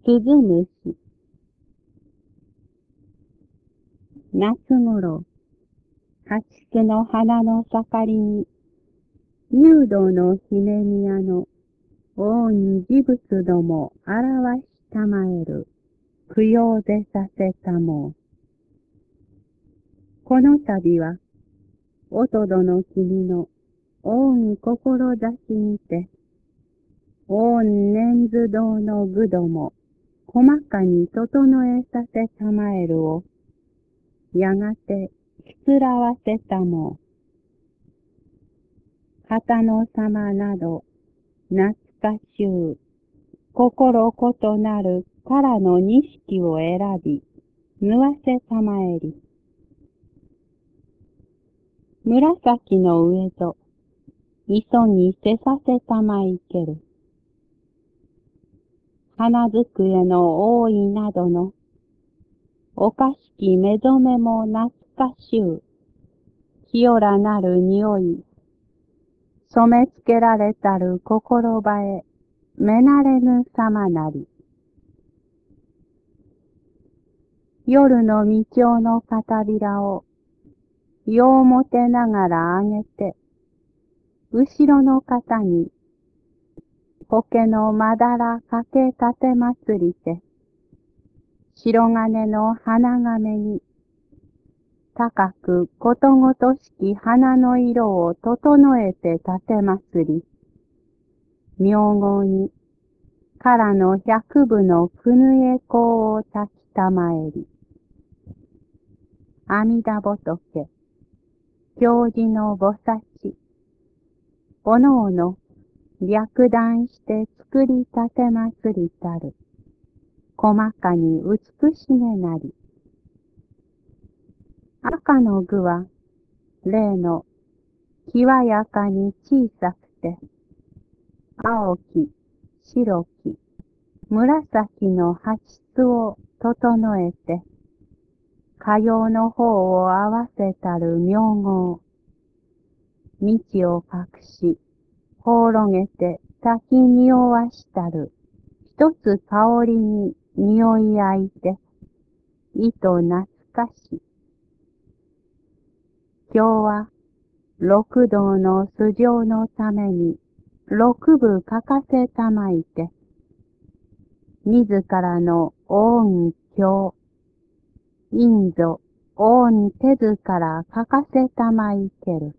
鈴虫。夏頃、八九の花の盛りに、入道の姫宮の王に事物ども表したまえる、供養でさせたもう。この度は、おとどの君の王に志にて、王念図堂の具ども、細かに整えさせたまえるを、やがてしつらわせたもう。片野様など、懐かしゅう、心異なるからの錦を選び、縫わせたまえり。紫の上と、磯にせさせたまいける。花机の多いなどの、おかしき目覚めも懐かしゅう、清らなる匂い、染め付けられたる心ばえ、めなれぬ様なり。夜の未調の片びらを、ようもてながらあげて、後ろの方に、苔のまだらかけ立て祭りて、白金の花亀に、高くことごとしき花の色を整えて立て祭り、明後に、からの百部のくぬえ香をたきたまえり、阿弥陀仏、教示の菩薩、おのおの略断して作り立て祭りたる、細かに美しげなり。赤の具は、例の、きわやかに小さくて、青き、白き、紫の鉢質を整えて、かようの方を合わせたる妙号。道を隠し、ほうろげて先におわしたる、一つ香りに匂いあいて、いと懐かし。今日は、六道の素性のために、六部書かせたまいて、自らの恩教、因ぞ、恩手ずから書かせたまいける。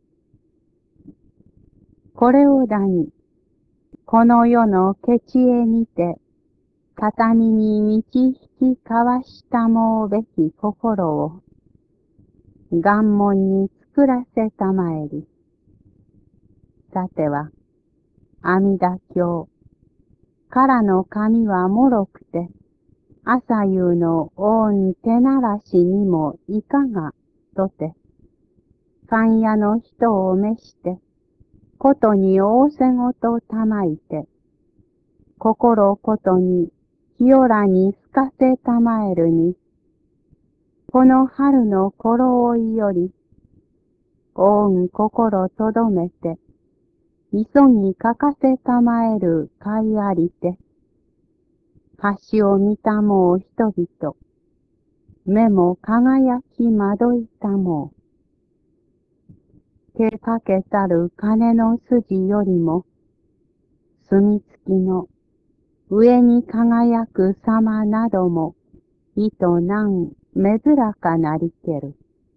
これをだに、この世のケチへにて、畳に導き交わしたもうべき心を、願文に作らせたまえり。さては、阿弥陀経、からの紙はもろくて、朝夕の恩手ならしにもいかが、とて、勘屋の人を召して、ことに仰せごとたまいて、心ことに清らにすかせたまえるに、この春の頃追いより、恩心とどめて、急ぎかかせたまえる会ありて、橋を見たもう人々、目も輝き惑いたもう、手かけたる金の筋よりも、墨付きの上に輝く様なども、いとなんめずらかなりける。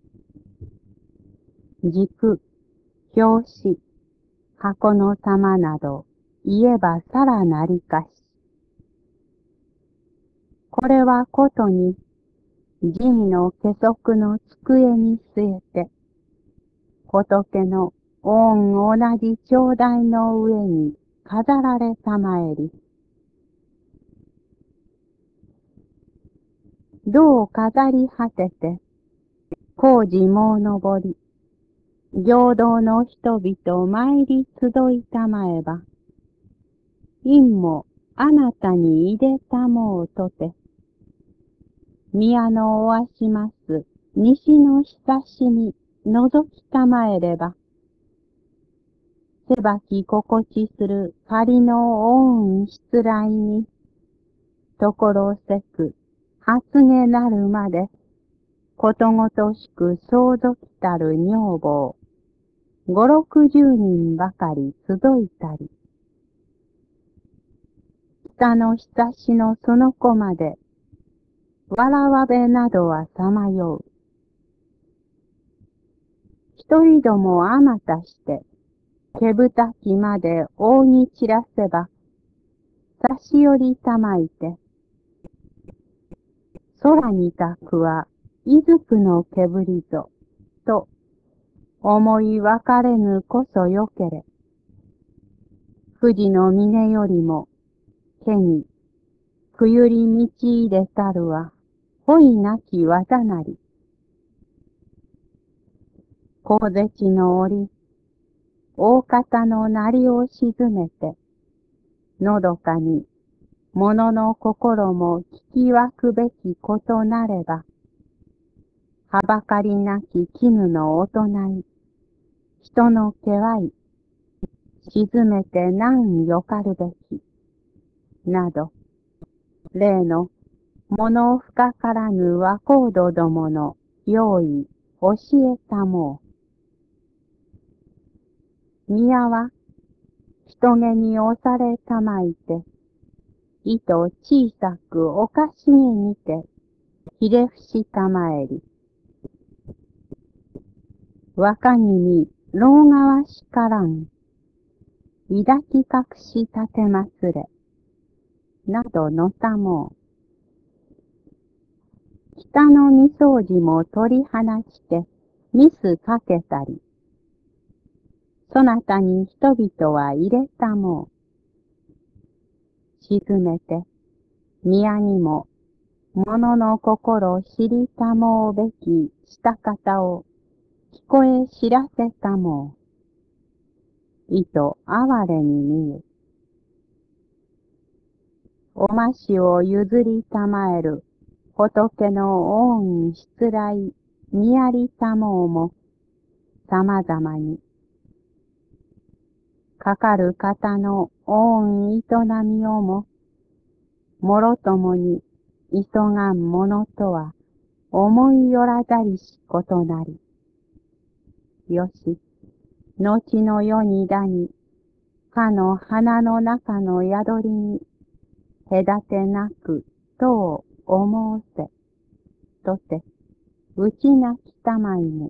軸、表紙、箱の玉など、言えばさらなりかし。これはことに、神の化足の机に据えて、仏の恩同じ頂戴の上に飾られたまえり。銅を飾り果てて、工事もうのぼり、行道の人々参り集いたまえば、陰もあなたに入れたもうとて、宮のおわします西のひさしに覗きたまえれば、せばき心地する仮の恩しつらいに、 ところせく、発げなるまで、ことごとしく相続たる女房、五六十人ばかり集いたり、北のひさしのその子まで、わらわべなどはさまよう。一人どもあまたして、けぶたきまで大に散らせば、差し寄りたまいて、空にたくはいずくのけぶりぞ、と思い分かれぬこそよけれ。富士の峰よりも、けに、くゆり道入れたるは、ほいなき技なり。神ぜちの折、大方のなりを沈めて、のどかに、物の心も聞きわくべきことなれば、はばかりなき絹の大人い、人の気はい、沈めて何よかるべき、など、例の物深からぬ和光度どもの用意教えたもう。宮は人気に押されたまいて、糸小さくおかしげにて、ひれ伏したまえり。若君に老側しからん、抱き隠し立てますれ、などのたもう。北の二掃除も取り放して、ミスかけたり、そなたに人々は入れたもう。沈めて、宮にも、物の心を知りたもうべきした方を、聞こえ知らせたもう。意図哀れに見る。おましを譲りたまえる、仏の恩失来、見やりたもうも、様々に、かかる方の恩営みをも、もろともに、急がんものとは、思いよらざりしことなり。よし、後の世にだに、かの花の中の宿りに、隔てなく、とを思うせ、とて、うちなきたまいね。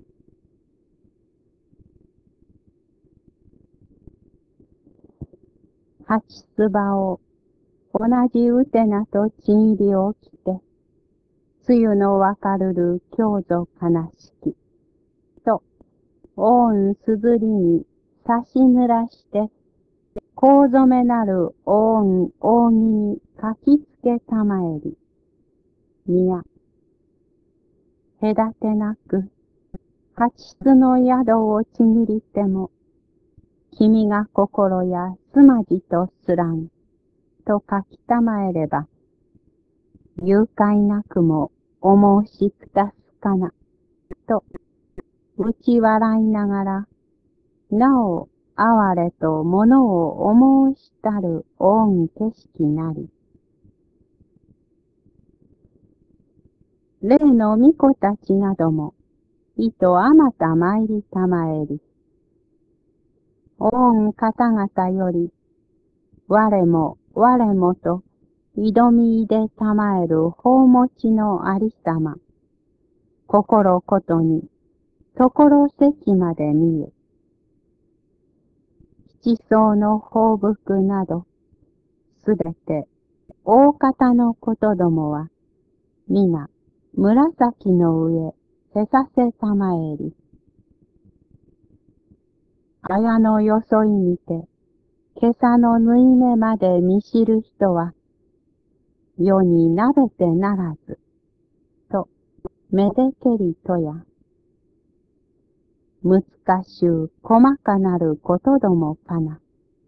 八つ葉を、同じうてなとちぎりを着て、梅雨のわかるる今日ぞ悲しき、と、大んすずりに差し濡らして、こう染めなる大ん扇に書きつけたまえり。いや、隔てなく、八つの宿をちぎりても、君が心やすまじとすらん、と書きたまえれば、誘拐なくもお申しつかすかな、と、打ち笑いながら、なお、哀れと物を思うしたる恩景色なり。例の巫女たちなども、いとあまた参りたまえり。恩方々より、我もと、挑みでたまえる法持ちのありさま。心ことに、ところせきまで見ゆ。七層の宝福など、すべて、大方のことどもは、皆、紫の上、せさせたまえり。綾のよそいにて、今朝の縫い目まで見知る人は、世になべてならず、と、めでけりとや、難しゅう細かなることどもかな。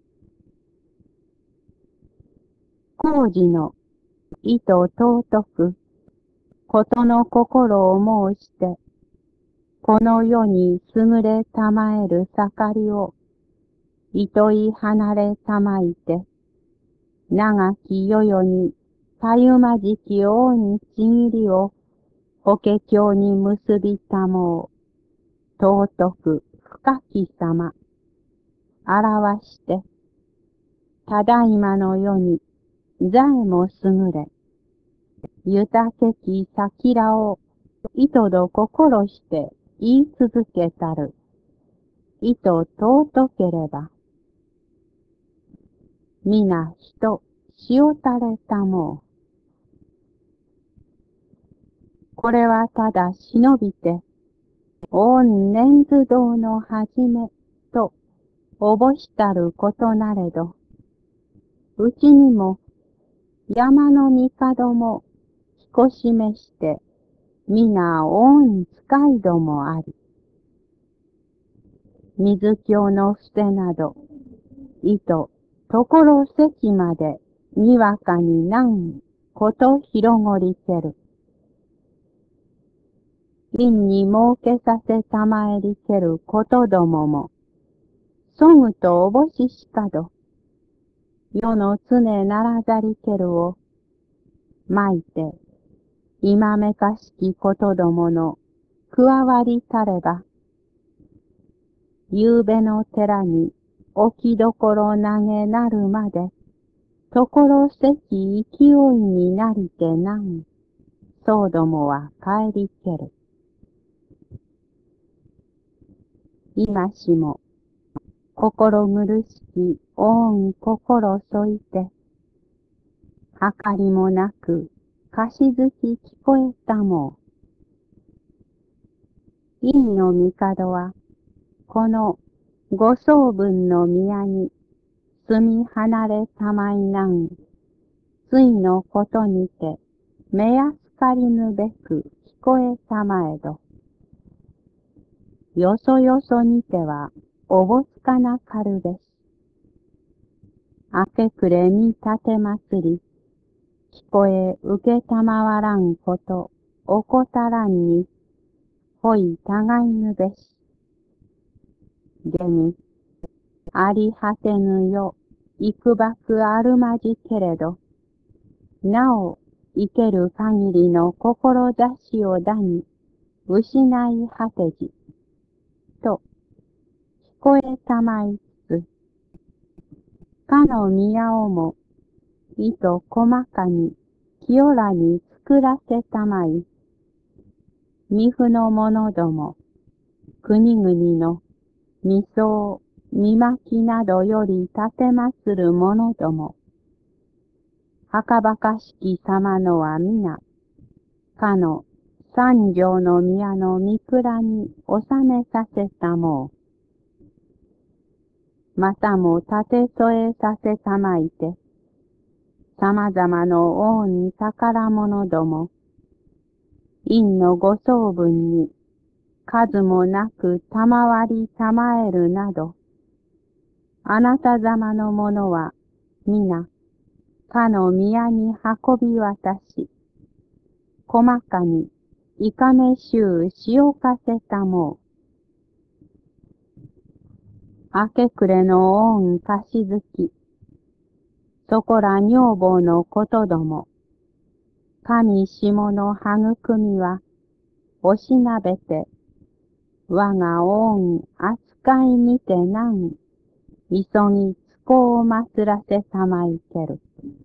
工事の意図尊く、ことの心を申して、この世に優れたまえる盛りを、いとい離れたまいて、長き世々にたゆまじき王にちぎりを、法華経に結びたもう、尊く深き様、表して、ただいまの世に、座へも優れ、豊けき桜を、意図ど心して言い続けたる、意図尊ければ、皆人、塩たれたもう。これはただ忍びて、御念図道のはじめ、と、おぼしたることなれど、うちにも、山の帝も、彦示して、皆御使いどもあり。水鏡の伏せなど、意図、ところ席まで、にわかになんこと広ごりける。院に設けさせたまえりけることどもも、そぐとおぼししかど、世の常ならざりけるを、まいて、今めかしきことどもの、加わりたれば、ゆうべの寺に、置きどころ投げなるまで、ところせき勢いになりてなん、そうどもは帰りける。今しも、心苦しき御心添いて、はかりもなく、かしずき聞こえたもう。院の帝は、このご僧分の宮に住み離れたまいなんついのことにて目やすかりぬべく聞こえたまえど、よそよそにてはおぼつかなかるべし。明け暮れに立てまつり、聞こえ受けたまわらんこと、おこたらんに、ほいたがいぬべし。げに、あり果てぬよ、いくばくあるまじけれど、なお、生ける限りの志をだに、失い果てじ、と、聞こえたまいつつ、かの宮をも、いと細かに、清らに作らせたまい、巫婦の者ども、国々の、未相、見巻きなどより立てまつる者ども、はかばかしき様のは皆、かの三条の宮の御蔵に収めさせたもう。またも立て添えさせたまいて、様々の王に宝物ども、院のご僧分に数もなく賜りたまえるなど、あなた様のものは皆、かの宮に運び渡し、細かにいかめしゅうしおかせたもう。明け暮れの恩貸しづき、そこら女房のことども、神下の育みは、おしなべて、我が恩扱いにてなん、急ぎつこを祭らせたまいける。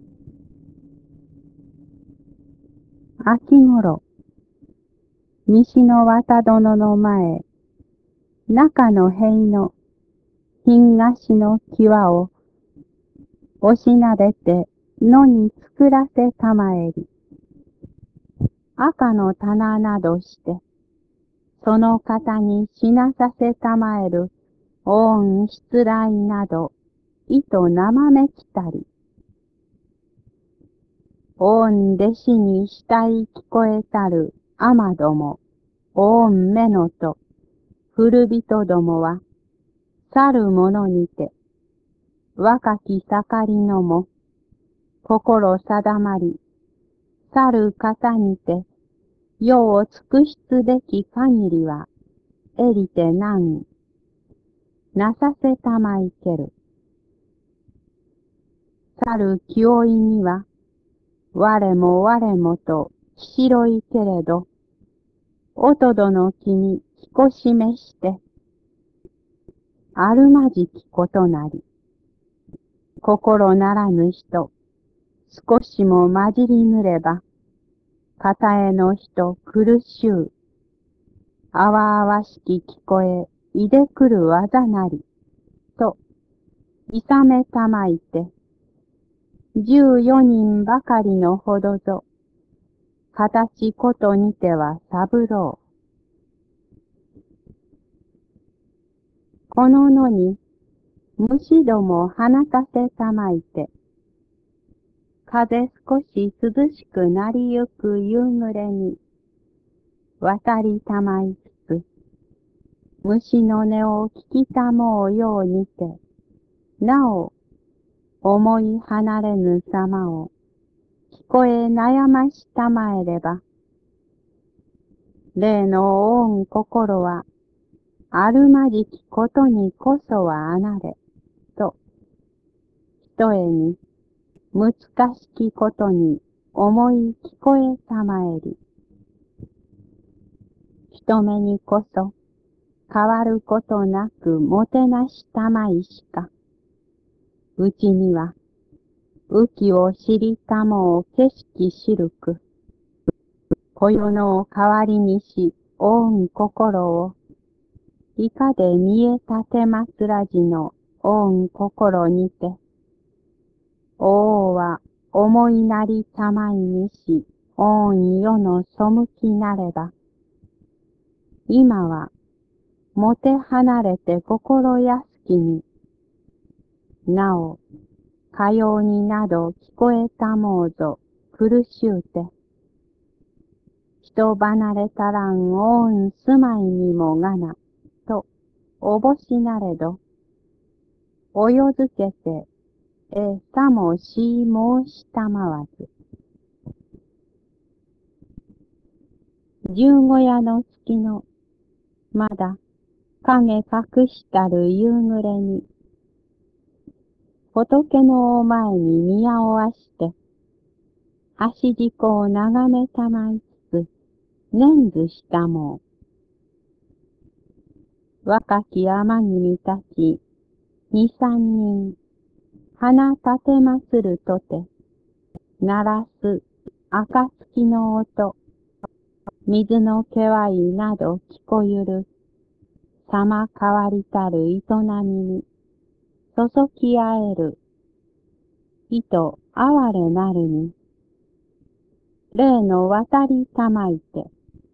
秋頃、西の綿殿の前、中の塀の品菓子の際を、おしなべて野に作らせたまえり、赤の棚などして、その方にしなさせたまえる、恩失礼など、意と生めきたり、恩弟子にしたい聞こえたる、雨ども、恩目のと、古人どもは、去る者にて、若き盛りのも、心定まり、去る方にて、世を尽くしつべき限りは、えりてなん、なさせたまいける。去る清いには、 我も我もときしろいけれど、おとどの君きこしめして、あるまじきことなり、心ならぬ人、少しもまじりぬれば、片えの人苦しゅう、あわあわしき聞こえ、いでくる技なり、と、いさめたまいて、14人ばかりのほどぞ、形ことにては三郎。こののに、虫ども放たせたまいて、風少し涼しくなりゆく夕暮れに、渡りたまいつつ、虫の音を聞きたもうようにて、なお、思い離れぬ様を、聞こえ悩ましたまえれば、霊の恩心は、あるまじきことにこそはあなれ、と、ひとえに、難しきことに思い聞こえたまえり、人目にこそ変わることなくもてなしたまいしか、うちには、雨季を知りたもう景色知るく、こよのを代わりにし、恩心を、いかで見えたてますらじの恩心にて、王は思いなりたまいにし、恩世の背きなれば、今は、もて離れて心やすきに、なお、かようになど聞こえたもうぞ、苦しゅうて、人離れたらん恩住まいにもがな、と、おぼしなれど、およづけて、さもし申したまわず。十五夜の月の、まだ、影隠したる夕暮れに、仏のお前に宮をあして、橋軸を眺めたまいつつ、念ずしたもう。若き天君たち、二三人、花立てまするとて、鳴らす暁の音、水のけわいなど聞こゆる、様変わりたる営みに、注き合える、意図哀れなるに、霊の渡りたまいて、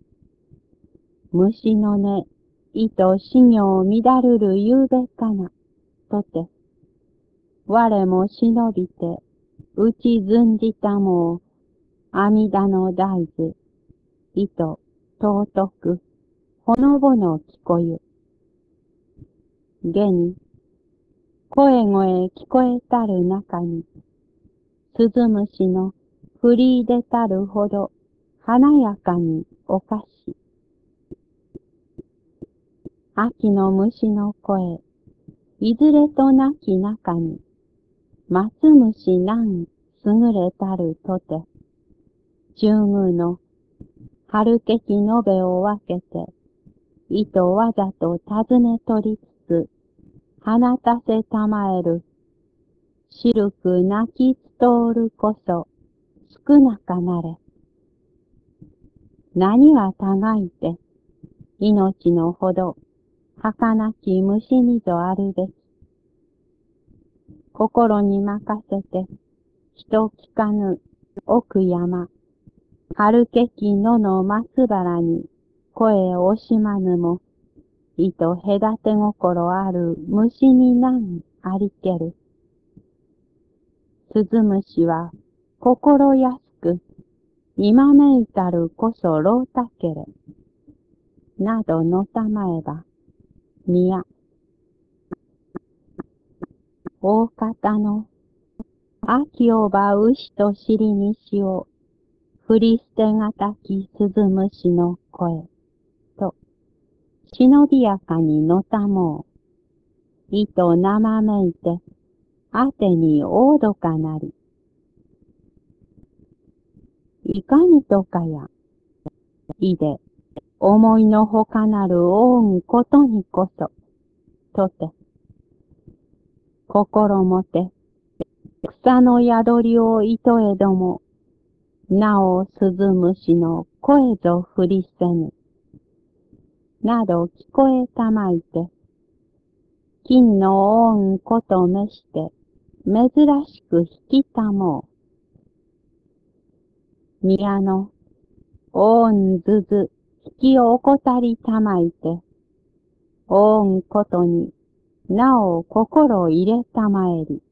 虫の音、意図修行乱るるゆうべかな、とて、我も忍びて、打ちずじたもう、阿弥陀の大図、意図尊く、ほのぼの聞こゆ。現に、声聞こえたる中に、鈴虫の振り出たるほど、華やかにおかし。秋の虫の声、いずれとなき中に、松虫なん優れたるとて、中宮の春けきのべを分けて、意図わざと尋ね取りつつ、放たせたまえる、しるく泣きつとおるこそ、少なかなれ。何は互いて、命のほど、儚き虫にぞあるべき。心に任せて、人聞かぬ奥山、春けき野の松原に、声惜しまぬも、意と隔て心ある虫になんありける。鈴虫は心安く、今めいたるこそろうたけれ。などのたまえば、宮、大方の、秋をば牛と尻にしを、振り捨てがたき鈴虫の声、と、忍びやかにのたもう、意と生めいて、あてにおどかなり。 いかにとかや、いで、思いのほかなる恩うことにこそ、とて、心もて、草の宿りをいとえども、なお鈴虫の声ぞ振りせぬ、など聞こえたまいて、金の恩ことめして、珍しく引きたもう。宮の恩ずず引きおこたりたまいて、恩ことになお心入れたまえり。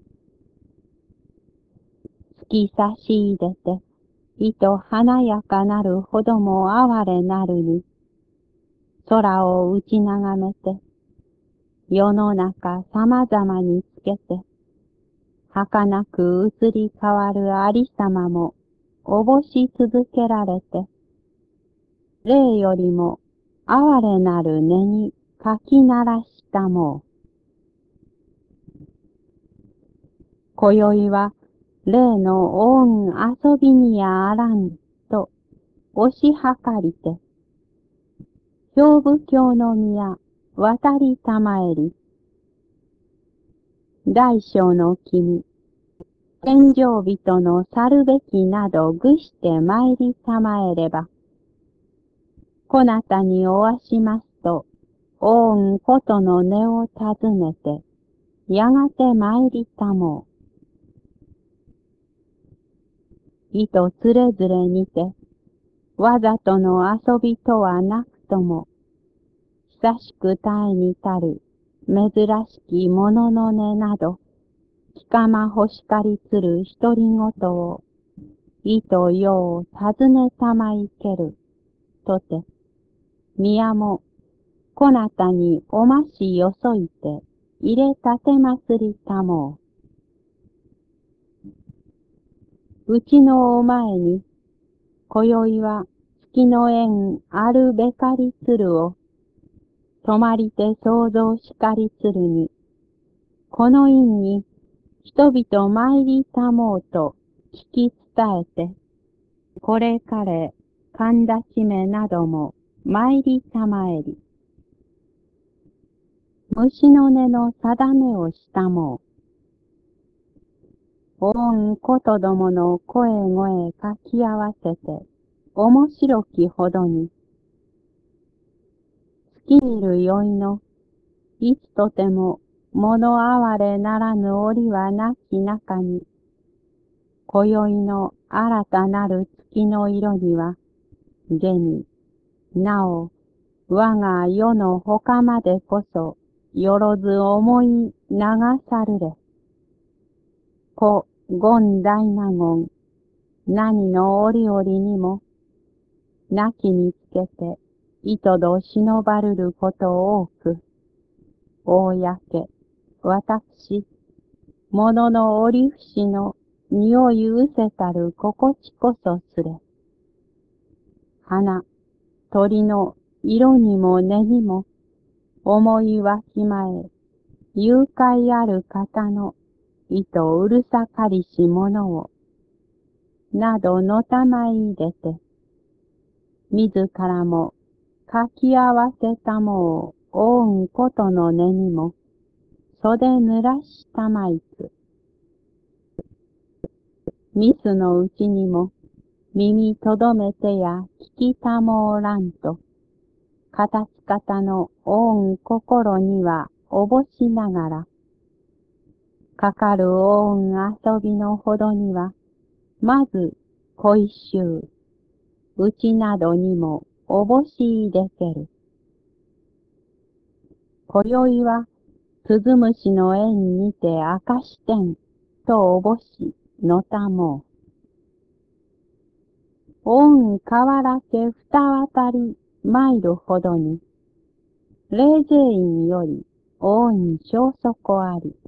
突き差し入れて、糸華やかなるほども哀れなるに、空を打ち眺めて、世の中様々につけて、儚く移り変わるありさまも、おぼし続けられて、霊よりも哀れなる根にかき鳴らしたもう。今宵は、霊の恩遊びにやあらんと、押し量りて、兵部教の宮、渡りたまえり。大小の君、天上人の去るべきなど愚して参りたまえれば、こなたにおわしますと、恩ことの根を尋ねて、やがて参りたもう。いとつれづれにて、わざとの遊びとはなくとも、久しく絶えにたる、珍しきものの根など、きかまほしかりつる独り言を、いとよう尋ねたまいける、とて、宮も、こなたにおましよそいて、入れたてますりたもう。うちのお前に、今宵は月の縁あるべかりつるを、泊まりて想像しかりつるに、この院に人々参りたもうと聞き伝えて、これかれ神立ちめなども参りたまえり。虫の音の定めをしたもう。恩ことどもの声声かき合わせて、面白きほどに、月見る酔いの、いつとても物哀れならぬ折はなき中に、今宵の新たなる月の色には、現に、なお、我が世の他までこそ、よろず思い流さるれ。故、権大納言、何の折々にも、亡きにつけて、いとど忍ばるること多く、公、私、物の折節の匂いうせたる心地こそすれ。花、鳥の色にも根にも、思いわきまえ、誘拐ある方の、意図うるさかりしものを、などのたまい出て、自らも書き合わせたもを恩ことの根にも、袖濡らしたまいつ。ミスのうちにも、耳とどめてや聞きたもおらんと、形方の恩心にはおぼしながら、かかる恩遊びのほどには、まず恋衆、うちなどにもおぼしいでける。今宵は、鈴虫の縁にて明かしてん、とおぼし、のたもう。恩河原家二渡り、参るほどに、霊勢院より、恩消息あり。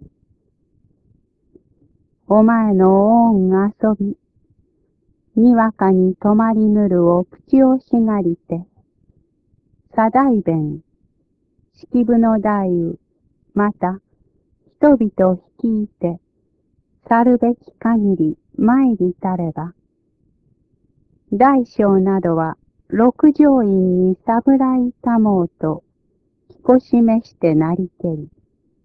お前の恩遊び、にわかに泊まりぬるを口をしがりて、左大弁、式部の大夫、また、人々を率いて、去るべき限り参りたれば、 大小などは六条院に侍たもうときこしめしてなりけり。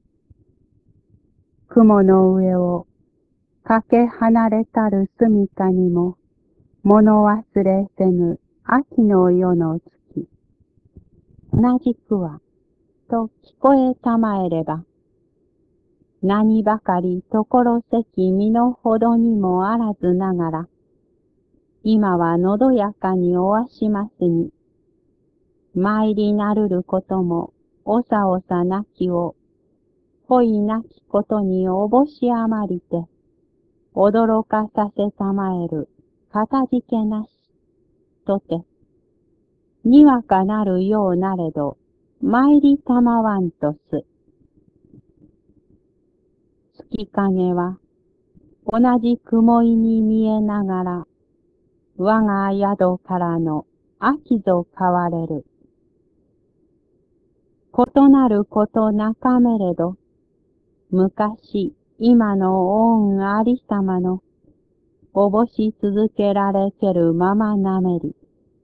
雲の上をかけ離れたる住処にも物忘れせぬ秋の夜の月。同じくはと聞こえたまえれば、何ばかりところせき身のほどにもあらずながら、今はのどやかにおわしますに、参りなるることも、おさおさなきを、ほいなきことにおぼしあまりて、驚かさせたまえる、かたじけなし、とて、にわかなるようなれど、参りたまわんとす。月影は、同じ雲井に見えながら、我が宿からの秋ぞ変われる。異なることなかめれど、昔、今の恩ありさまの、おぼし続けられけるままなめり。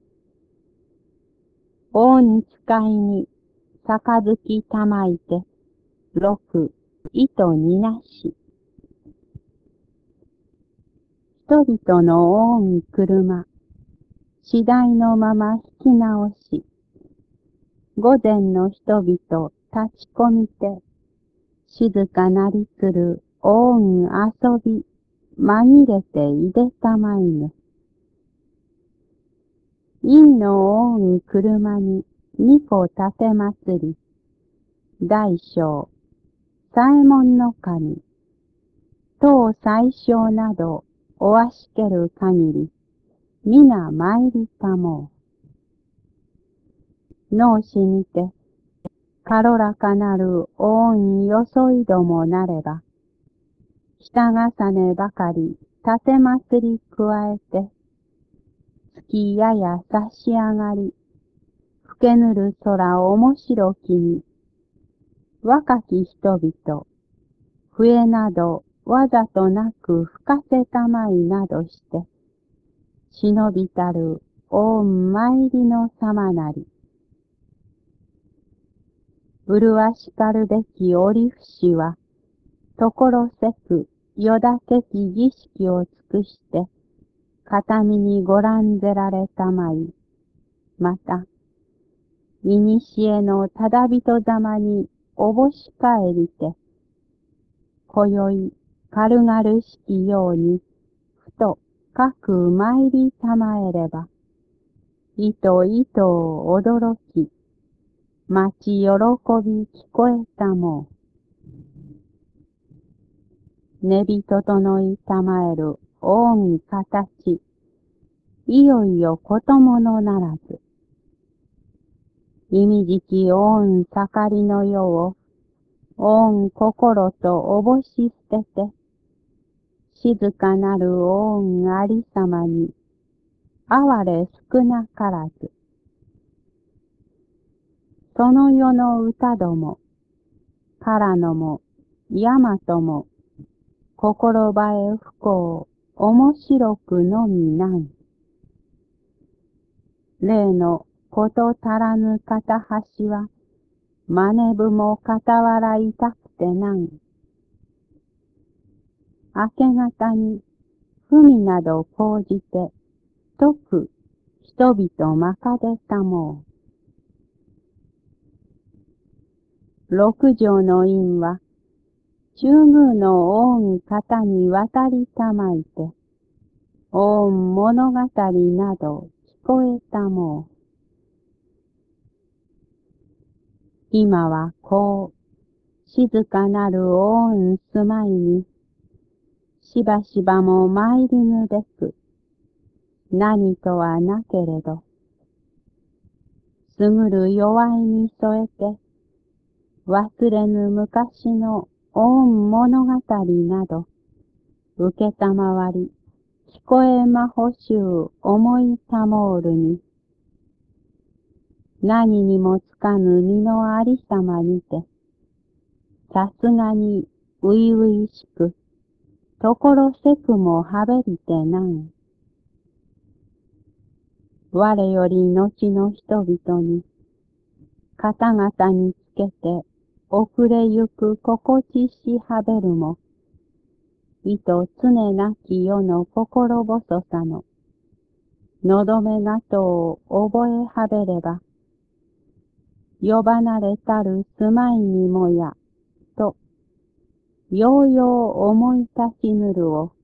恩使いに、杯たまいて、六、糸になし。人々の恩車、次第のまま引き直し、午前の人々立ち込みて、静かなりつる恩遊び、紛れていでたまいぬ。陰の恩車に二個立て祭り、大小、左衛門の神、当最小などおわしける限り、皆参りたもう。脳死にて、軽らかなる恩よそいどもなれば、下重ねばかり立て祭り加えて、月やや差し上がり、吹けぬる空面白きに、若き人々、笛などわざとなく吹かせたまいなどして、忍びたる御参りの様なり。麗しかるべき折節は、ところせくよだけき儀式を尽くして、片身にご覧ぜられたまい、また、いにしえのただびとざまにおぼし返りて、今宵軽々しきように、ふと各参りたまえれば、いといとを驚き、待ち喜び聞こえたもう。寝人とのいたまえる恩形、いよいよことものならず。いみじき恩盛りの世を、恩心とおぼし捨てて、静かなる恩ありさまに、哀れ少なからず。その世の歌ども、からのも、大和も、心映え不幸、面白くのみない。例のこと足らぬ片端は、真似部も傍らいたくてなん。明け方に、文など講じて、説く人々まかでたもう。六条の院は、中宮の恩方に渡りたまいて、恩物語など聞こえたもう。今はこう、静かなる恩住まいに、しばしばも参りぬべく、何とはなけれど、すぐる弱いに添えて、忘れぬ昔の恩物語など、受けたまわり、聞こえまほしゅう思いたもうるに、何にもつかぬ身のありさまにて、さすがにういういしく、ところせくもはべりてなん。 我より後の人々に、方々につけて、遅れゆく心地しはべるも、意図常なき世の心細さの、のどめなとを覚えはべれば、呼ばなれたる住まいにもや、と、ようよう思いたしぬるを、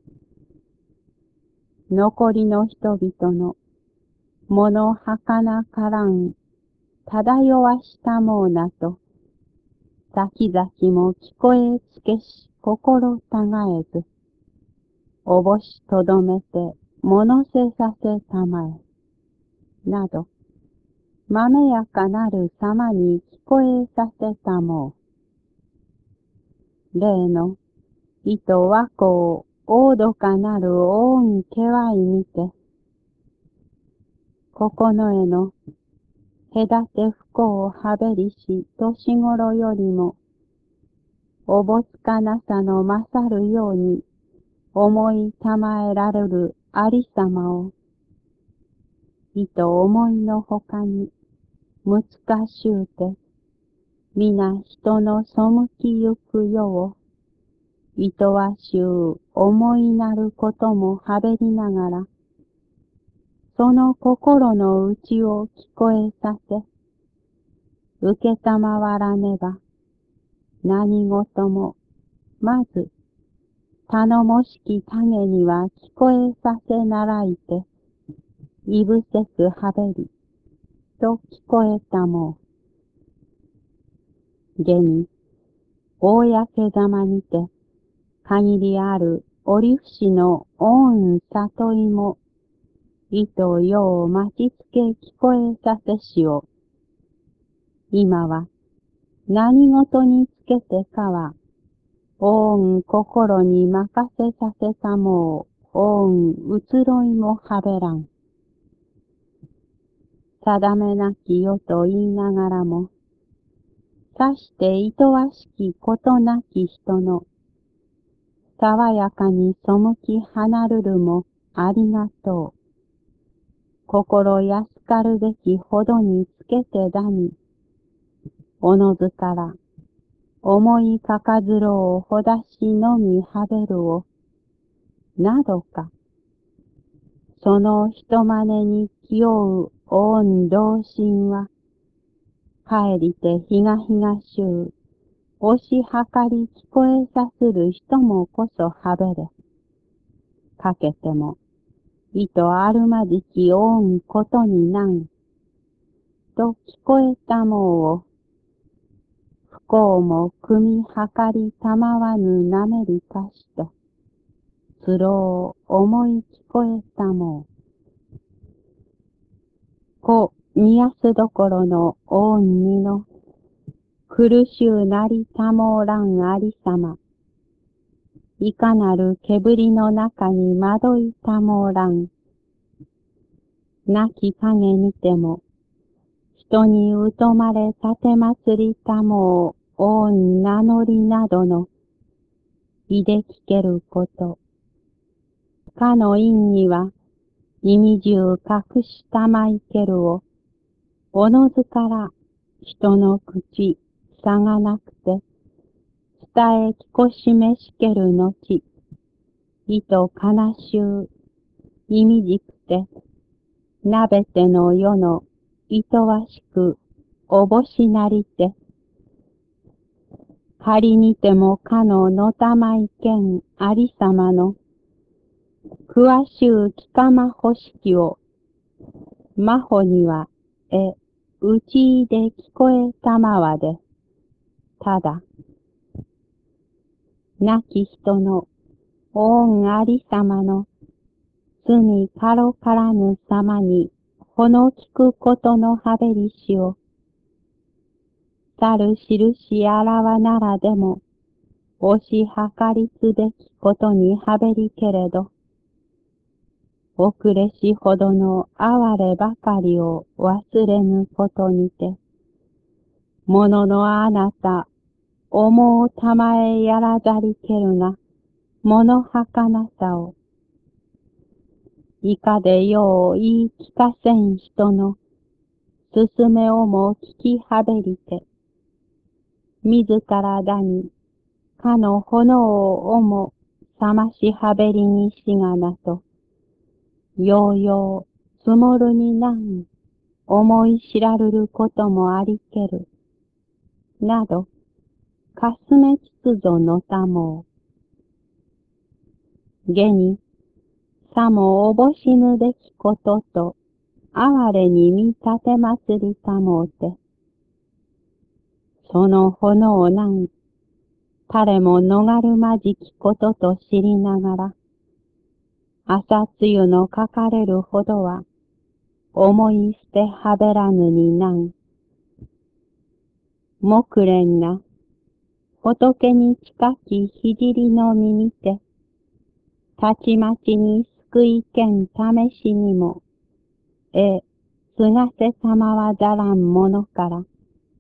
残りの人々の、物儚からん、漂わしたもうなと、先々も聞こえつけし心たがえず、おぼしとどめて物せさせたまえ、など、まめやかなる様に聞こえさせたもう。例の、意図和光、おどかなる恩けわいにて、ここのえの、隔て不幸はべりし年頃よりも、おぼつかなさの勝るように、思いたまえられるありさまを、意図思いのほかに、難しゅうて、皆人の背きゆくよう、いとわしゅう思いなることもはべりながら、その心の内を聞こえさせ、受けたまわらねば、何事も、まず、頼もしき影には聞こえさせならいて、いぶせくはべり、と聞こえたもう。現に、公ざまにて、限りある折節の恩里いも、意図よう待ちつけ聞こえさせしを。今は、何事につけてかは、恩心に任せさせたもう、恩移ろいもはべらん。定めなき世と言いながらも、さしていとわしきことなき人の、爽やかに背き離るるもありがとう。心安かるべきほどにつけてだに、おのずから、思いかかずろうほだしのみはべるを、などか、その人真似に気負う恩同心は、帰りてひがひがしゅう、押し量り聞こえさする人もこそはべれ。かけても、意図あるまじき恩ことになん、と聞こえたもうを、不幸も組み計りたまわぬなめりかしと、つろう思い聞こえたもう。こみやすどころの恩にの、苦しゅうなりたもおらんありさま。いかなる煙の中に惑いたもおらん。なき影にても、人に疎まれたてまつりたもう、恩名乗りなどの、いで聞けること。かの因には、意味中隠したまいけるを、おのずから人の口、さがなくて、伝えきこしめしけるのち、意と悲しゅう、意味じくて、なべての世の、いとわしく、おぼしなりて、仮にてもかののたまいけんありさまの、詳しゅうきかまほしきを、まほには、うちいで聞こえたまわで、ただ、亡き人の、恩ありさまの、罪軽からぬさまに、ほの聞くことのはべりしを、去る印あらわならでも、押し量りつべきことにはべりけれど、遅れしほどの哀ればかりを忘れぬことにて、もののあなた、思うたまえやらざりけるが、物はかなさを、 以下でよう言い聞かせん人の、すすめをも聞きはべりて、自らだに、かの炎をも冷ましはべりにしがなと、ようよう積もるになん思い知らるることもありける、など、かすめつつぞのたもう。げに、さもおぼしぬべきことと、哀れに見立てまつりたもうて、その炎をなん誰も逃るまじきことと知りながら、朝露のかかれるほどは、思い捨てはべらぬになん。木蓮な、仏に近きひじりの身にて、たちまちに救いけん試しにも、すがせたまはざらんものから、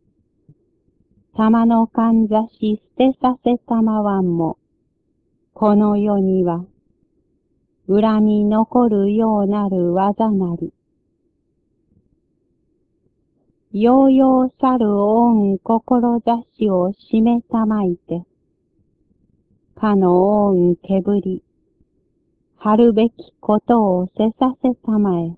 玉のかんざし捨てさせたまわんも、この世には、恨み残るようなる技なり。ようよう去る恩志を締めたまいて、かの恩けぶり、はるべきことをせさせたまえ。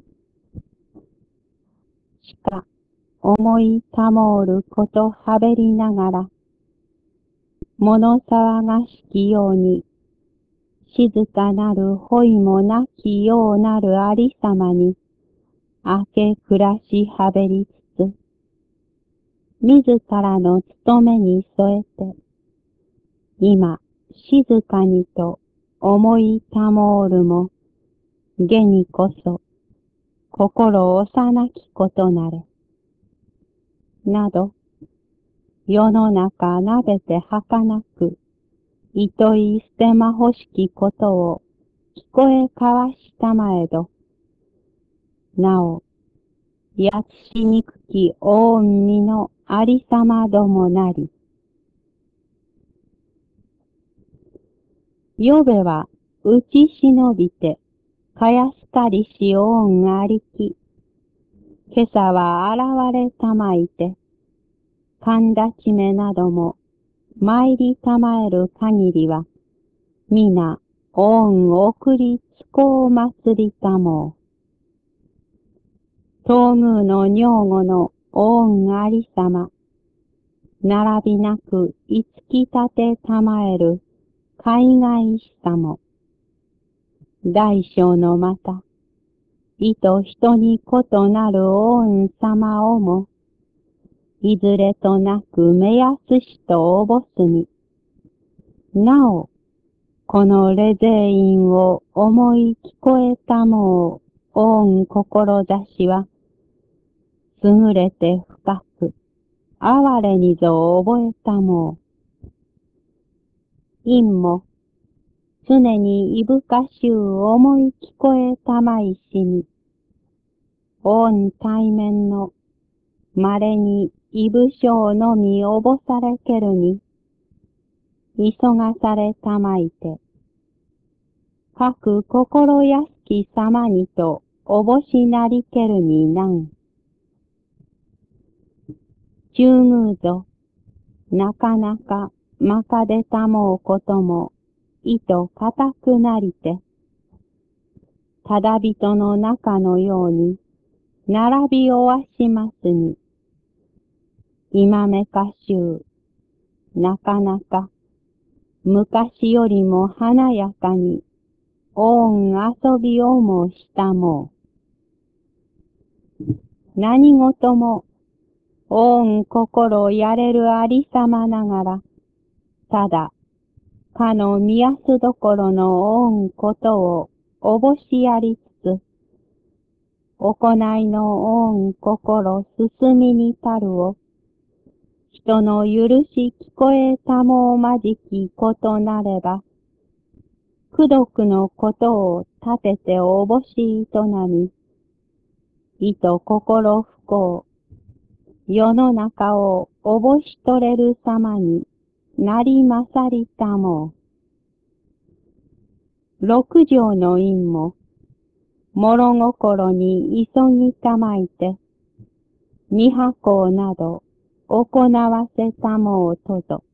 しか、思いたもることはべりながら、物騒がしきように、静かなるほいもなきようなるありさまに、明け暮らしはべりつつ、自らの務めに添えて、今、静かにと思いたもるも、下にこそ、心幼きことなれ。など、世の中なべて儚く、糸い捨てまほしきことを、聞こえ交わしたまえど、なお、やつしにくき大身のありさまどもなり、よべは、打ち忍びて、かやすかりし恩ありき、今朝は現れたまいて、神立ちめなども、参りたまえる限りは、皆、恩送りつこう祭りたもう。東宮の女御の恩ありさま、並びなくいつき立てたまえる海外しさも、大小のまた、意と人にことなる恩様をも、いずれとなく目安しとおぼすに、なお、このレゼインを思い聞こえたもう、恩志は、優れて深く、哀れにぞ覚えたもう。陰も、常にいぶかしゅう思い聞こえたまいしに、恩対面の、稀にいぶしょうのみおぼされけるに、急がされたまいて、各心やすき様にとおぼしなりけるになん。中宮ぞ、なかなかまかでたもうことも、意図固くなりて、ただ人の中のように、並びおわしますに、今めかしゅう、なかなか、昔よりも華やかに、恩遊びをもしたもう。何事も、恩心やれるありさまながら、ただ、かの見やすどころの恩ことをおぼしやりつつ、行いの恩心進みにたるを、人の許し聞こえたもうまじきことなれば、功徳のことを立てておぼし営み、意と心不幸、世の中をおぼしとれる様になりまさりたもう。六条の因も、 諸心に急ぎたまいて、未破行など行わせたもうとぞ。